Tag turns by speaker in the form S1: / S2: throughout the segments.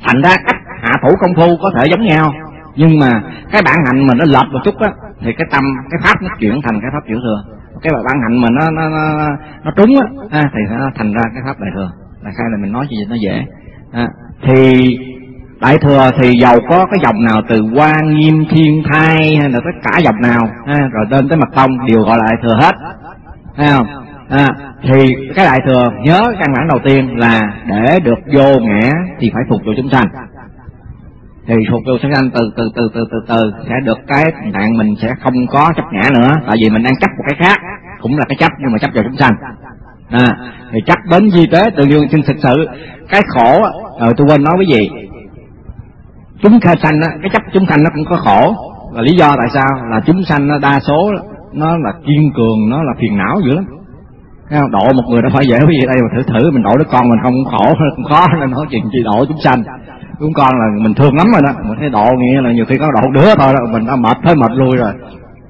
S1: Thành ra cách hạ thủ công phu có thể giống nhau, nhưng mà cái bản hạnh mà nó lệch một chút á thì cái tâm, cái pháp nó chuyển thành cái pháp tiểu thừa. Cái bản hạnh mà nó trúng á thì nó thành ra cái pháp đại thừa. Đại khai là mình nói gì nó dễ. Thì đại thừa thì dầu có cái dòng nào từ Hoa Nghiêm, Thiên Thai hay là tất cả dòng nào rồi lên tới Mật Tông đều gọi là đại thừa hết, thấy không? Thì cái đại thừa nhớ căn bản đầu tiên là để được vô ngã thì phải phục vụ chúng sanh. Thì phục vụ chúng sanh từ sẽ được cái tình trạng mình sẽ không có chấp ngã nữa, tại vì mình đang chấp một cái khác, cũng là cái chấp nhưng mà chấp vào chúng sanh. Thì chấp đến di tế tự nhiên thực sự cái khổ tôi quên nói cái gì. Chúng sanh cái chấp chúng sanh nó cũng có khổ, là lý do tại sao là chúng sanh nó đa số nó là kiên cường, nó là phiền não dữ lắm. Độ một người nó phải dễ, cái gì đây mà thử mình độ đứa con mình không khổ cũng khó, nên nói chuyện gì độ chúng sanh. Chúng con là mình thương lắm rồi đó, mình thấy độ nghĩa là nhiều khi có độ một đứa thôi đó mình đã mệt tới mệt lui rồi.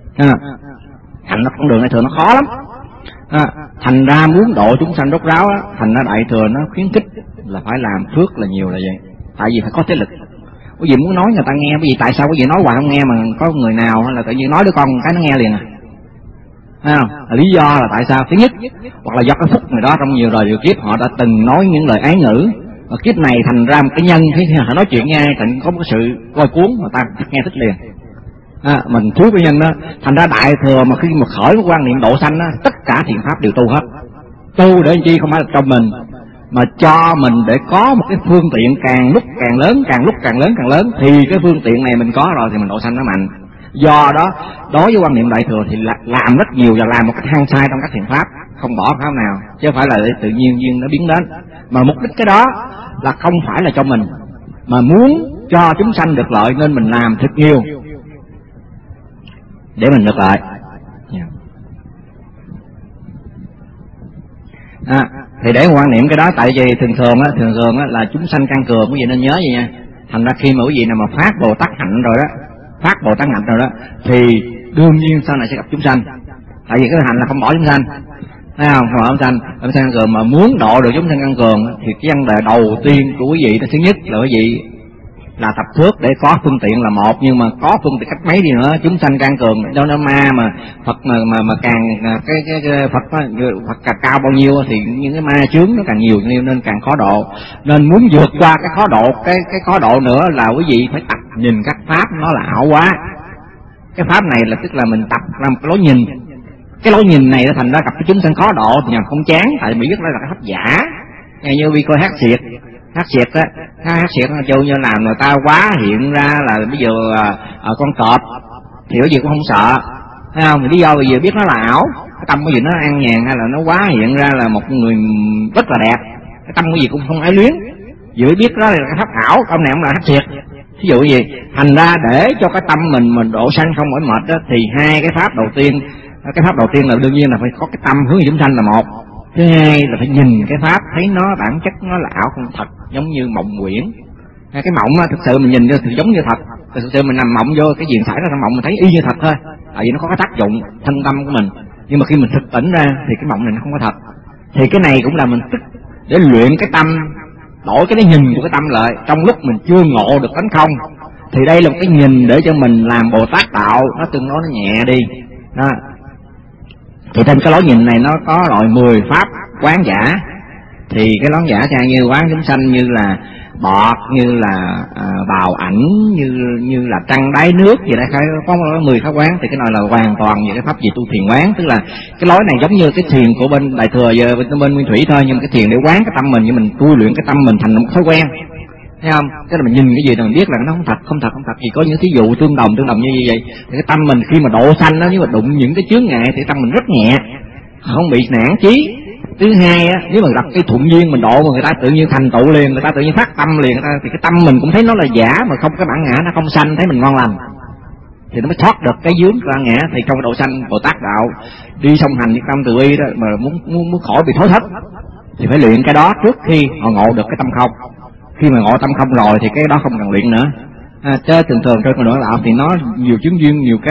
S1: Thành nó con đường đại thừa nó khó lắm. Thành ra muốn độ chúng sanh rốt ráo á, thành ra đại thừa nó khuyến khích là phải làm phước là nhiều là vậy. Tại vì phải có thế lực. Quý vị muốn nói người ta nghe, quý vị tại sao quý vị nói hoài không nghe mà có người nào hay là tự nhiên nói đứa con cái nó nghe liền lý do là tại sao? Thứ nhất, hoặc là do cái phúc người đó trong nhiều đời nhiều kiếp họ đã từng nói những lời ái ngữ, và kiếp này thành ra một cái nhân khi họ nói chuyện nghe thì có một sự coi cuốn mà ta nghe thích liền. Mình thiếu cái nhân đó, thành ra đại thừa mà khi mà khởi một quan niệm độ sanh đó, tất cả thiện pháp đều tu hết. Tu để làm chi? Không phải là cho mình, mà cho mình để có một cái phương tiện càng lúc càng lớn, càng lúc càng lớn càng lớn, thì cái phương tiện này mình có rồi thì mình độ sanh nó mạnh. Do đó đối với quan niệm đại thừa thì làm rất nhiều và làm một cách hăng sai trong các thiện pháp, không bỏ pháp nào, chứ không phải là tự nhiên duyên nó biến đến. Mà mục đích cái đó là không phải là cho mình, mà muốn cho chúng sanh được lợi, nên mình làm thật nhiều để mình được lợi. Thì để quan niệm cái đó, tại vì thường thường là chúng sanh căn cường, quý vị nên nhớ vậy nha. Thành ra khi mà quý vị nào mà phát Bồ Tát hạnh rồi đó, thì đương nhiên sau này sẽ gặp chúng sanh. Tại vì cái hạnh là không bỏ chúng sanh, thấy không? Không bỏ chúng sanh căn cường, mà muốn độ được chúng sanh căn cường thì cái vấn đề đầu tiên của quý vị thứ nhất là quý vị là tập phước để có phương tiện là một, nhưng mà có phương tiện cách mấy đi nữa chúng sanh căn cường đâu nó ma mà Phật mà càng cái Phật càng cao bao nhiêu thì những cái ma chướng nó càng nhiều nên càng khó độ. Nên muốn vượt qua cái khó độ, cái khó độ nữa là quý vị phải tập nhìn các pháp nó là ảo quá. Cái pháp này là tức là mình tập ra một cái lối nhìn. Cái lối nhìn này nó thành ra gặp cái chúng sanh khó độ thì nhằm không chán, tại vì biết đó là cái pháp giả. Nghe như vi coi hát xiệt á, hát xiệt nó châu như làm người ta quá hiện ra là bây giờ con cọp thì cái gì cũng không sợ, thấy không? Thì lý do vì giờ biết nó là ảo, cái tâm cái gì nó an nhàn hay là nó quá hiện ra là một người rất là đẹp, cái tâm cái gì cũng không ái luyến, vừa biết đó là cái pháp ảo, ông này ông là hát xiệt. Ví dụ gì, thành ra để cho cái tâm mình độ sanh không mỏi mệt đó, thì hai cái pháp đầu tiên, là đương nhiên là phải có cái tâm hướng về chúng sanh là một. Thứ hai là phải nhìn cái pháp thấy nó bản chất nó là ảo không thật, giống như mộng quyển. Cái mộng á, thực sự mình nhìn thì giống như thật, thực sự mình nằm mộng vô cái gì xảy ra trong mộng mình thấy y như thật thôi, tại vì nó có cái tác dụng thân tâm của mình. Nhưng mà khi mình thực tỉnh ra thì cái mộng này nó không có thật. Thì cái này cũng là mình tức để luyện cái tâm, đổi cái nhìn của cái tâm lại trong lúc mình chưa ngộ được tánh không. Thì đây là một cái nhìn để cho mình làm Bồ Tát đạo nó tương đối nó nhẹ đi đó. Thì trên cái lối nhìn này nó có loại 10 pháp quán giả. Thì cái lối giả trang như quán chúng sanh như là bọt, như là bào ảnh, như là trăng đáy nước gì đó, có 10 pháp quán. Thì cái này là hoàn toàn về cái pháp gì tu thiền quán, tức là cái lối này giống như cái thiền của bên đại thừa giờ bên nguyên thủy thôi, nhưng mà cái thiền để quán cái tâm mình, như mình tu luyện cái tâm mình thành một thói quen, thấy không? Tức là mình nhìn cái gì là mình biết là nó không thật. Vì có những thí dụ tương đồng như vậy. Thì cái tâm mình khi mà độ sanh đó, nếu mà đụng những cái chướng ngại thì tâm mình rất nhẹ, không bị nản chí. Thứ hai á, nếu mà gặp cái thuận duyên mình độ mà người ta tự nhiên thành tựu liền, người ta tự nhiên phát tâm liền, thì cái tâm mình cũng thấy nó là giả, mà không cái bản ngã nó không sanh, thấy mình ngon lành, thì nó mới thoát được cái vướng bản ngã. Thì trong cái độ sanh Bồ Tát đạo đi song hành với tâm từ bi đó, mà muốn khỏi bị thối thất thì phải luyện cái đó trước khi họ ngộ được cái tâm không. Khi mà ngộ tâm không rồi thì cái đó không cần luyện nữa. Chứ thường trên con đường đạo thì nó nhiều chứng duyên, nhiều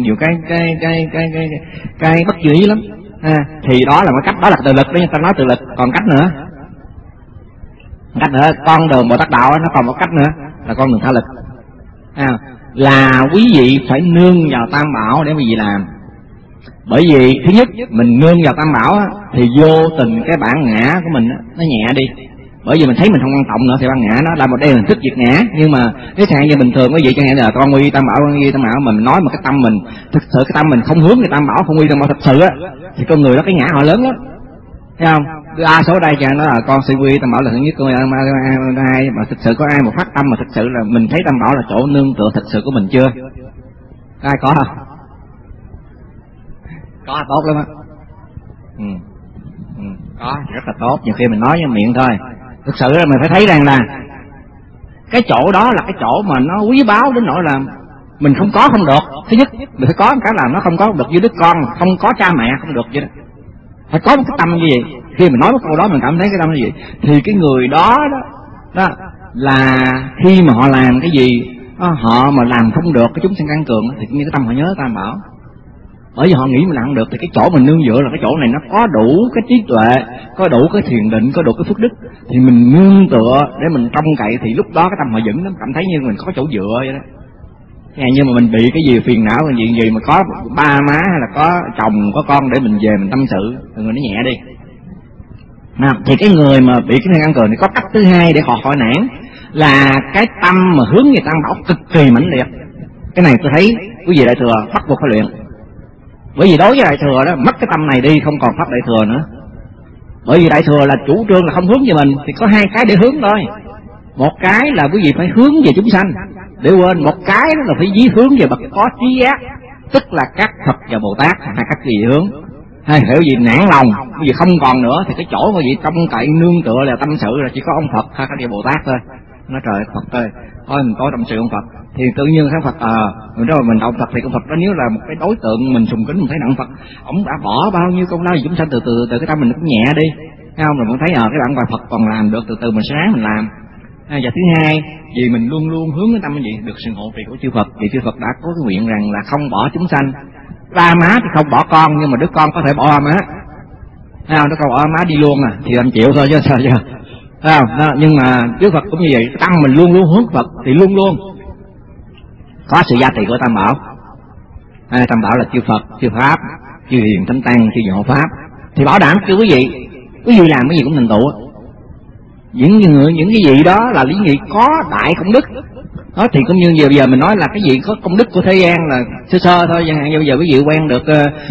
S1: cái bất như ý lắm. Thì đó là một cách, đó là tự lực, đấy người ta nói tự lực. Còn cách nữa Cách nữa, con đường Bồ Tát đạo nó còn một cách nữa là con đường tha lực. Là quý vị phải nương vào Tam Bảo để quý vị làm. Bởi vì thứ nhất, mình nương vào Tam Bảo thì vô tình cái bản ngã của mình nó nhẹ đi. Bởi vì mình thấy mình không quan trọng nữa thì bản ngã nó là một đây hình thức diệt ngã. Nhưng mà nếu chẳng như bình thường quý vị chẳng hạn là con quy Tam Bảo, con quy Tam Bảo, mình nói mà cái tâm mình thực sự cái tâm mình không hướng về Tam Bảo, không quy Tam Bảo thật sự á, thì con người đó cái ngã họ lớn lắm, thấy không? Đa số đây chẳng nó là con sẽ quy Tam Bảo là thứ nhất, con hai mà thực sự có ai mà phát tâm mà thực sự là mình thấy Tam Bảo là chỗ nương tựa thực sự của mình chưa? Ai có không? Có, tốt lắm á. Có, rất là tốt. Nhiều khi mình nói với miệng thôi, thực sự là mình phải thấy rằng là cái chỗ đó là cái chỗ mà nó quý báu đến nỗi là mình không có không được. Thứ nhất, mình phải có một cái là nó không có được với đứa con, không có cha mẹ không được vậy đó. Phải có một cái tâm như vậy. Khi mình nói một câu đó mình cảm thấy cái tâm như vậy, thì cái người đó là khi mà họ làm cái gì họ mà làm không được cái chúng sanh căn cường thì như cái tâm họ nhớ Tam Bảo. Bởi vì họ nghĩ mình làm được thì cái chỗ mình nương dựa là cái chỗ này nó có đủ cái trí tuệ, có đủ cái thiền định, có đủ cái phước đức, thì mình nương tựa để mình trông cậy, thì lúc đó cái tâm họ vững lắm, cảm thấy như mình có chỗ dựa vậy đó. Nhưng mà mình bị cái gì phiền não, cái gì mà có ba má hay là có chồng có con để mình về mình tâm sự thì người nó nhẹ đi. Thì cái người mà bị cái căn cường thì có cách thứ hai để họ khỏi nản, là cái tâm mà hướng về Tam Bảo cực kỳ mãnh liệt. Cái này tôi thấy quý vị đại thừa bắt buộc phải luyện. Bởi vì đối với đại thừa đó, mất cái tâm này đi không còn pháp đại thừa nữa. Bởi vì đại thừa là chủ trương là không hướng về mình, thì có hai cái để hướng thôi. Một cái là quý vị phải hướng về chúng sanh để quên, một cái đó là phải dí hướng về bậc có trí giác, tức là các Phật và Bồ Tát. Hai cách gì hướng, hay hiểu gì nản lòng, quý vị không còn nữa thì cái chỗ mà vị trông cậy nương tựa là tâm sự là chỉ có ông Phật hay các vị Bồ Tát thôi. Nói trời Phật ơi, thôi mình có tâm sự ông Phật thì tự nhiên các Phật mình nói mình ông Phật thì ông Phật đó nếu là một cái đối tượng mình sùng kính, mình thấy ông Phật ông đã bỏ bao nhiêu công lao gì chúng sanh, từ cái tâm mình cũng nhẹ đi, thấy không? Mình cũng thấy cái bản bài Phật còn làm được, từ mình sẽ ráng mình làm. Và thứ hai, vì mình luôn luôn hướng cái tâm gì được sự hộ trì của chư Phật, vì chư Phật đã có cái nguyện rằng là không bỏ chúng sanh. Ba má thì không bỏ con, nhưng mà đứa con có thể bỏ ba má, thấy không? Đứa con bỏ ba má đi luôn thì anh chịu thôi chứ sao chứ, thấy không? Đó, nhưng mà chư Phật cũng như vậy, tâm mình luôn luôn hướng Phật thì luôn luôn có sự gia trì của Tam Bảo. Tam Bảo là chư Phật, chư Pháp, chư Hiền Thánh Tăng, chư Hộ Pháp, thì bảo đảm cho quý vị làm cái gì cũng thành tựu. Những cái gì đó là lý nghị có đại công đức đó, thì cũng như bây giờ mình nói là cái gì có công đức của thế gian là sơ sơ thôi. Chẳng hạn như bây giờ quý vị quen được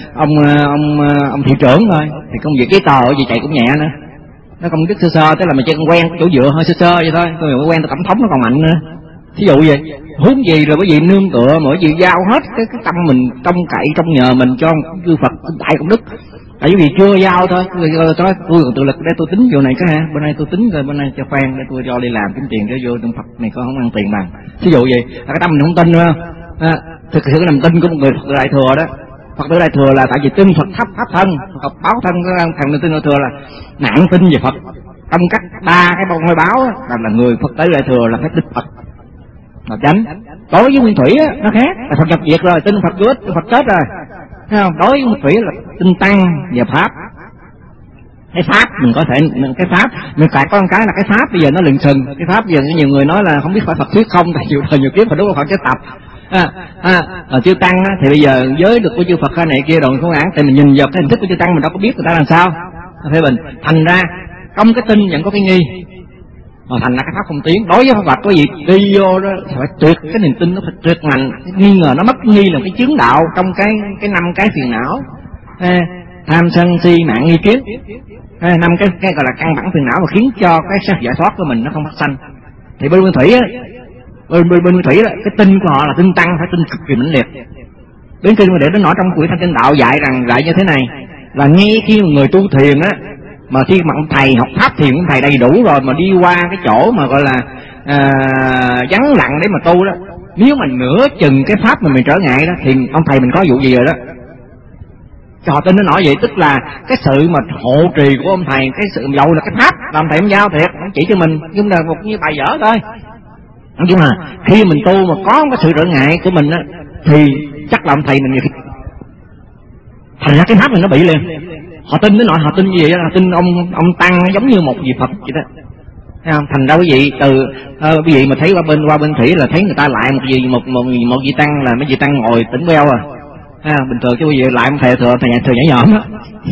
S1: ông thị trưởng thôi thì công việc cái tờ gì chạy cũng nhẹ nữa, nó công đức sơ sơ, tức là mình chỉ quen chỗ dựa hơi sơ sơ vậy thôi. Tôi quen được tổng thống nó còn mạnh nữa. Thí dụ vậy, hướng gì rồi cái gì nương tựa, mỗi gì giao hết cái tâm mình trông cậy trong nhờ mình cho chư Phật đại công đức. Tại vì chưa giao thôi, tôi còn tự lực để tôi tính vụ này cái ha, bên này tôi tính rồi bên này cho khoan để tôi cho đi làm kiếm tiền để vô trong Phật này có không ăn tiền bằng. Thí dụ vậy, là cái tâm mình không tin nữa. Thực sự cái niềm tin của một người Phật tử đại thừa đó. Phật tử đại thừa là tại vì tin Phật thấp thân, Phật báo thân, thằng tin đại thừa là nặng tin về Phật. Trong cách ba cái bông ngôi báo là người Phật tử đại thừa là phải tin Phật là chánh. Đối với Nguyên Thủy á, nó khác, là Phật nhập diệt rồi, tin Phật vô ích, Phật chết rồi, thấy không? Đối với Nguyên Thủy là tin Tăng và Pháp. Cái Pháp mình có thể, cái Pháp mình phải có một cái là cái Pháp bây giờ nó lừng sừng. Cái Pháp giờ nhiều người nói là không biết phải Phật thuyết không, tại nhiều kiếp phải đúng là Phật chế tập. Chư Tăng á, thì bây giờ giới được của chư Phật này kia rồi không án, tại mình nhìn vào cái hình thức của chư Tăng mình đâu có biết người ta làm sao. Thế mình thành ra trong cái tin vẫn có cái nghi, mà thành ra cái pháp không tiến. Đối với Pháp Phật có gì đi vô đó phải tuyệt, cái niềm tin nó phải tuyệt mạnh, nghi ngờ nó mất nghi là cái chướng đạo trong cái năm cái phiền não, tham sân si mạng nghi kiến, năm cái gọi là căn bản phiền não mà khiến cho cái sự giải thoát của mình nó không phát sanh. Thì bên Nguyên Thủy á, bên Nguyên Thủy đó, cái tin của họ là tin Tăng phải tin cực kỳ mãnh liệt. Đến kinh để nó nói trong quyển Thanh Kinh Đạo dạy rằng lại như thế này, là ngay khi một người tu thiền á, mà khi mà ông thầy học pháp thiền ông thầy đầy đủ rồi mà đi qua cái chỗ mà gọi là vắng lặng để mà tu đó, nếu mà nửa chừng cái pháp mà mình trở ngại đó thì ông thầy mình có vụ gì rồi đó. Cho tin nó nói vậy, tức là cái sự mà hộ trì của ông thầy, cái sự dầu là cái pháp làm thầy ông giao thiệt, ông chỉ cho mình nhưng là một như bài vở thôi. Nhưng mà khi mình tu mà có cái sự trở ngại của mình á thì chắc là ông thầy mình thành ra cái pháp mình nó bị liền. Họ tin đến nỗi họ tin như vậy, họ tin ông Tăng giống như một vị Phật vậy đó. Thấy không? Thành ra quý vị quý vị mà thấy qua bên thủy là thấy người ta lại một vị tăng, là mấy vị tăng ngồi tỉnh beo à. Bình thường chứ quý vị lại một thầy thừa nhảy nhõm á.